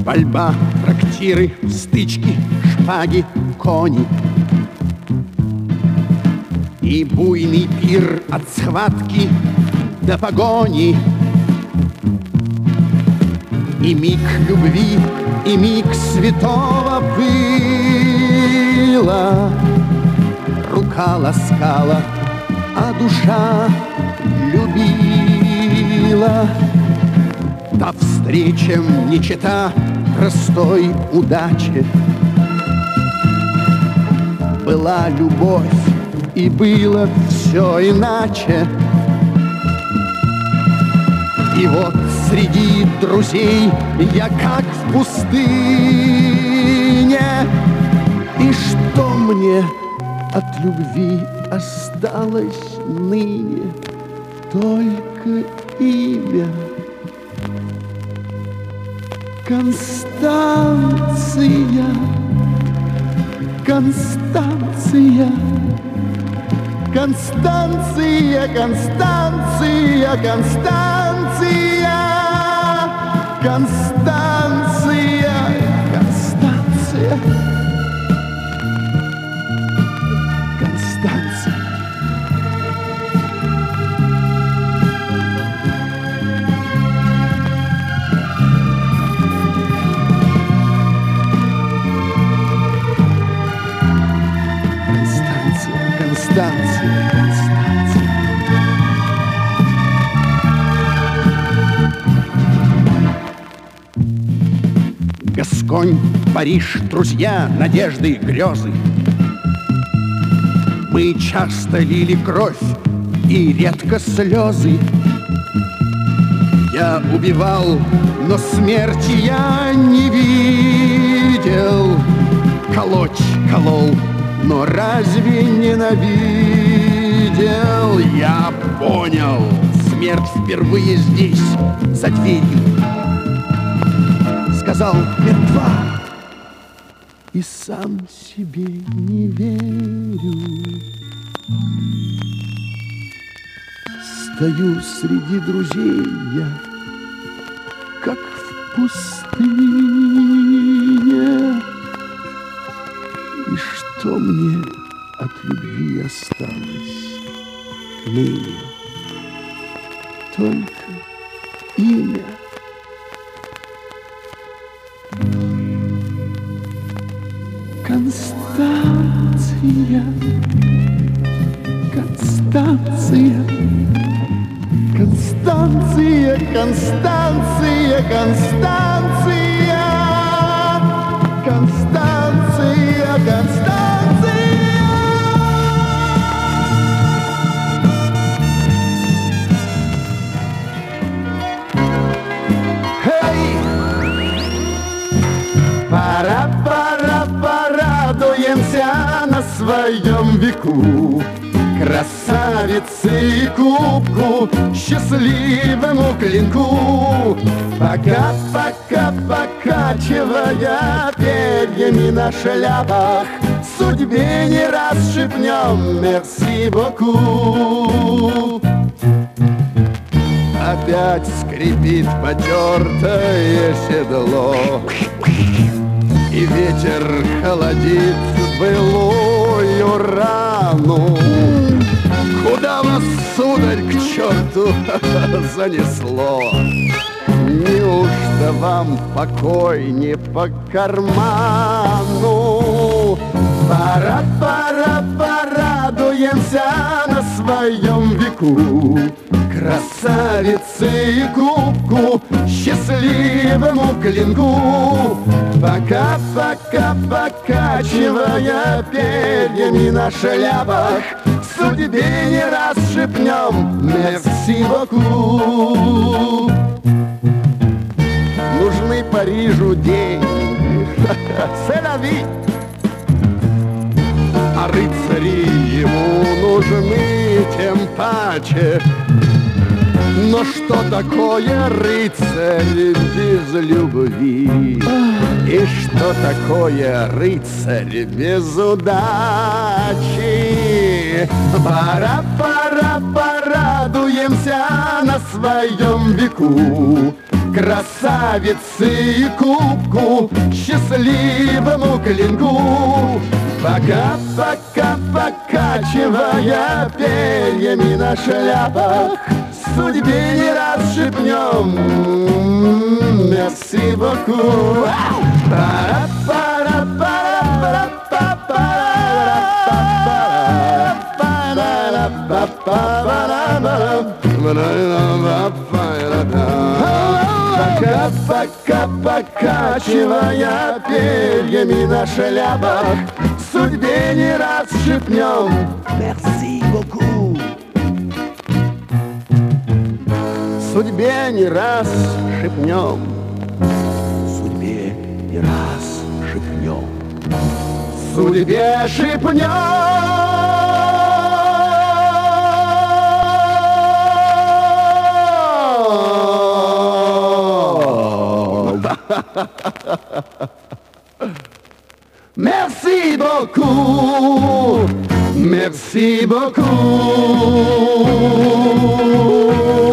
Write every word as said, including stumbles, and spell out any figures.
Пальба, трактиры, стычки, шпаги, кони. И буйный пир от схватки до погони. И миг любви, и миг святого пыла. Рука ласкала, а душа любила. Та встреча не чета простой удачи. Была любовь, и было все иначе. И вот среди друзей я как в пустыне. И что мне от любви осталось ныне? Только имя. Констанция, Констанция, Констанция, Констанция, Констанция, Констанция, Констанция, Констанция. Констанция, Констанция. Гасконь, Париж, друзья, надежды, грезы. Мы часто лили кровь и редко слезы. Я убивал, но смерти я не видел. Колоть колол, но разве ненавидел? Я понял, смерть впервые здесь, за дверью. Сказал мертва, и сам себе не верю. Стою среди друзей я, как в пустыне. И что мне от любви осталось ныне? Только имя. Констанция, Констанция, Констанция, Констанция, Констанция, Констанция, Констанция. Эй! Пора, пора, порадуемся на своем веку. Красавице и кубку, счастливому клинку. Пока, пока, покачивая перьями на шляпах, судьбе не раз шепнем мерси боку. Опять скрипит потертое седло, и ветер холодит былую рану. Куда вас, сударь, к черту занесло? Неужто вам покой не по карману? Пора, пора, порадуемся на своем веку. Красавице и кубку, счастливому клинку. Пока, пока, покачивая перьями на шляпах, судьбе не раз шепнем мерси боку. Нужны Парижу деньги, c'est-la-vie. А рыцари ему нужны тем паче. Но что такое рыцарь без любви? И что такое рыцарь без удачи? Пора, пора, порадуемся на своем веку. красавице и кубку, счастливому клинку. Пока-пока, покачивая перьями на шляпах, судьбе не раз шепнем merci beaucoup. Пока-пока, покачивая перьями на шляпах, судьбе не раз шепнем merci beaucoup. Судьбе не раз шепнем, судьбе не раз шепнем, судьбе шепнем. Merci beaucoup, merci beaucoup.